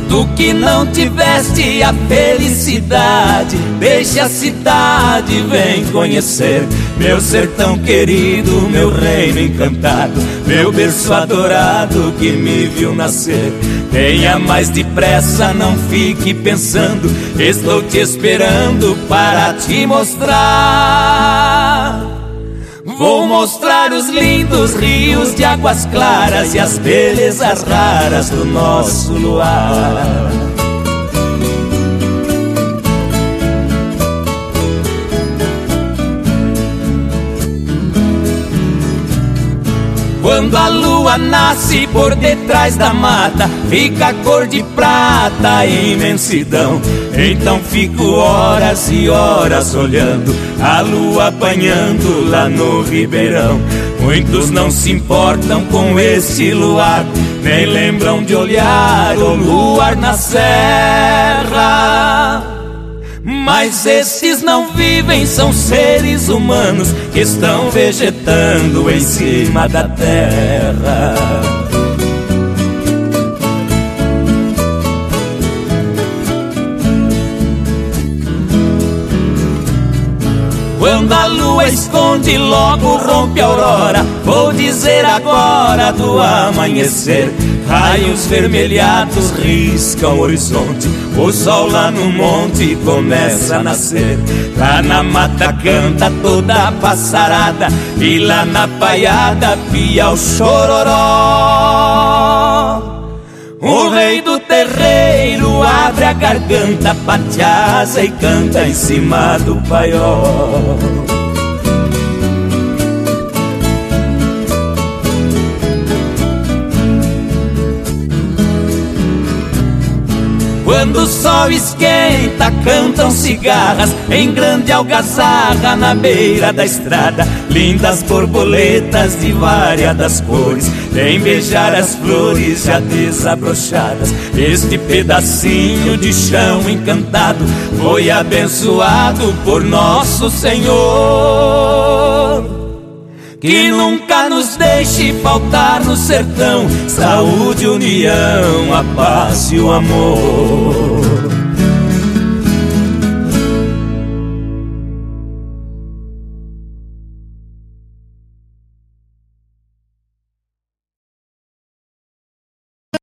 Tu que não tiveste a felicidade, deixa a cidade, vem conhecer meu sertão querido, meu reino encantado, meu berço adorado que me viu nascer. Venha mais depressa, não fique pensando, estou te esperando para te mostrar. Vou mostrar os lindos rios de águas claras e as belezas raras do nosso luar. Quando a lua nasce por detrás da mata, fica a cor de prata, a imensidão. Então fico horas e horas olhando a lua apanhando lá no ribeirão. Muitos não se importam com esse luar, nem lembram de olhar o luar na serra. Mas esses não vivem, são seres humanos que estão vegetando em cima da terra. Quando a lua esconde, logo rompe a aurora. Vou dizer agora do amanhecer. Raios vermelhados riscam o horizonte. O sol lá no monte começa a nascer. Lá na mata canta toda a passarada, e lá na paiada pia o chororó. O rei do terreiro abre a garganta, bate a asa e canta em cima do paiol. Quando o sol esquenta, cantam cigarras em grande algazarra na beira da estrada. Lindas borboletas de variadas cores vêm beijar as flores já desabrochadas. Este pedacinho de chão encantado foi abençoado por nosso Senhor. Que nunca nos deixe faltar no sertão saúde, união, a paz e o amor.